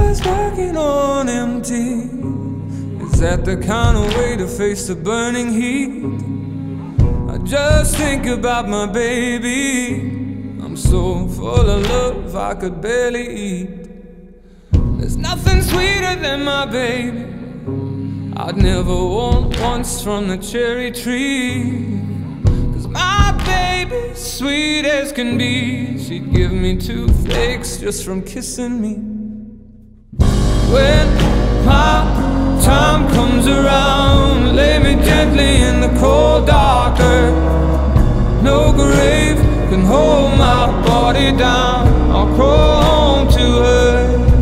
was working on empty. Is that the kind of way to face the burning heat? I just think about my baby. I'm so full of love I could barely eat. There's nothing sweeter than my baby. I'd never want once from the cherry tree. 'Cause my baby's sweet as can be. She'd give me 2 flakes just from kissing me. When my time comes around, lay me gently in the cold dark earth. No grave can hold my body down. I'll crawl home to her.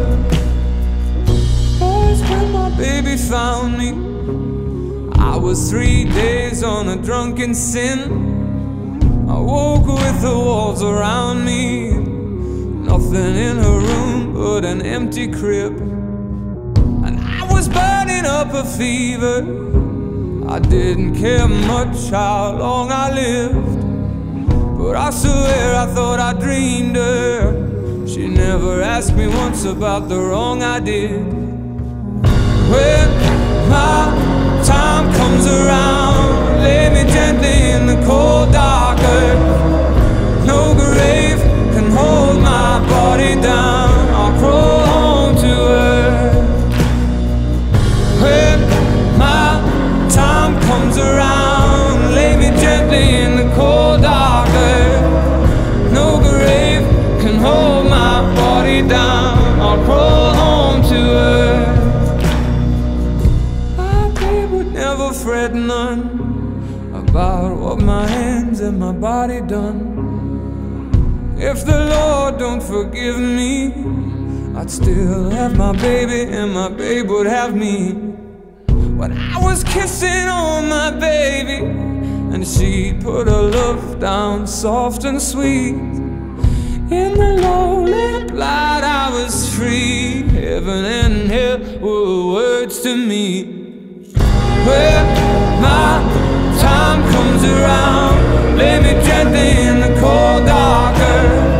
Boys, when my baby found me, I was 3 days on a drunken sin. I woke with the walls around me, nothing in her room but an empty crib. And I was burning up a fever. I didn't care much how long I lived, but I swear I thought I dreamed her. She never asked me once about the wrong I did. When my time comes around, lay me gently in the cold dark earth. No grave can hold my body down. I'll crawl home to her. When my time comes around, lay me gently in the cold dark earth. No grave can hold my body down. I'll crawl home to her. My babe would never fret none about what my hands and my body done. If the Lord don't forgive me, I'd still have my baby and my babe would have me. When I was kissing on my baby, and she put her love down soft and sweet. In the lonely light I was free. Heaven and hell were words to me. When my time comes around, lay me gently in the cold dark earth.